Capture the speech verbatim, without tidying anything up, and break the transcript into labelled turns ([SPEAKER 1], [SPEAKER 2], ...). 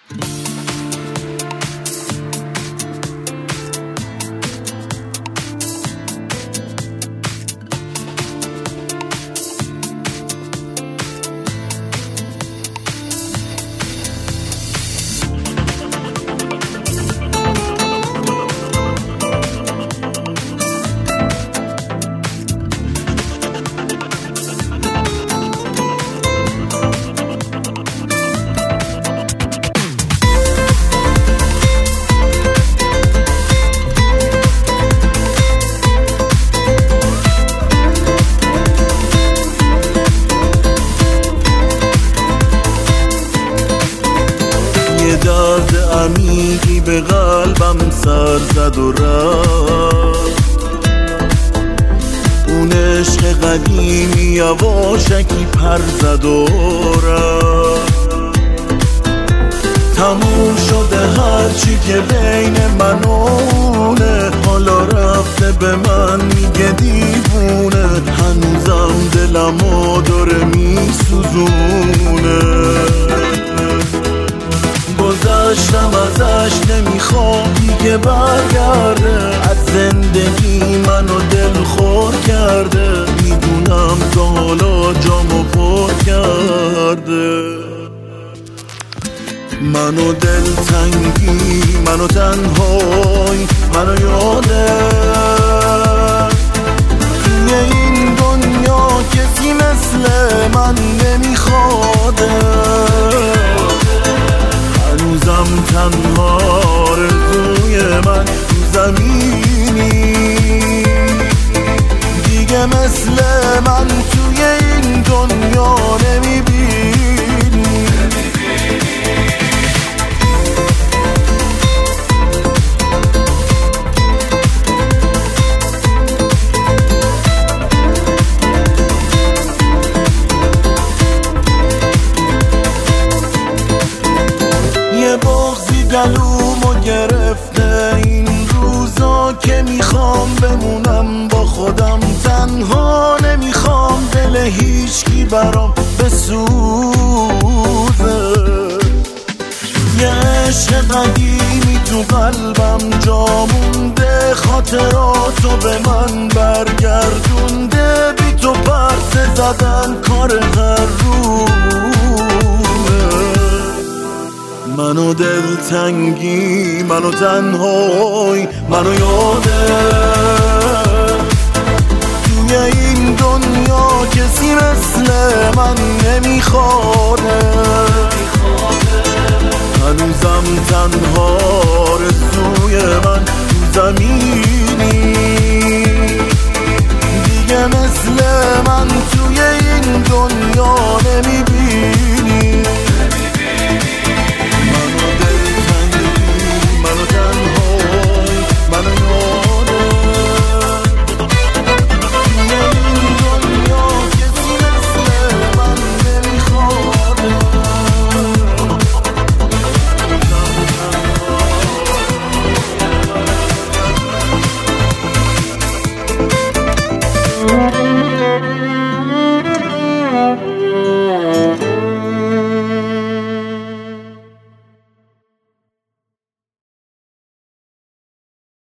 [SPEAKER 1] درد عمیقی به قلبم سر زد و رفت، اون عشق قدیمی یواشکی پر زد و رفت. تموم شده هرچی که بین من و اونه، حالا رفته به من میگه دیوونه، هنوزم دلمو داره میسوزونه. گذشتم ازش نمیخوام دیگه برگرده، از زندگی منو دل خور کرده، میدونم تا حالا جامو پر کرده. منو دل تنگی، منو تنهایی، منو یاده توی این دنیا کسی مثل من نمیخواده. هنوزم تنها آرزوی من تو زمینی، دیگه مثل من توی این دنیا نمیبینی. یه بغضی گلومو گرفته این روزا که میخوام بمونم با خودم تنها، نمیخوام دل هیچکی برام بسوزه. یه عشق قدیمی تو قلبم جا مونده، خاطراتو به من برگردونده، بی تو پرسه زدن کار هر روزه. منو دل تنگی، منو تنهایی، منو یاده توی این دنیا کسی مثل من نمیخواده. هنوزم تنها آرزوی من تو زمینی، دیگه مثل من توی این دنیا نمیبینی.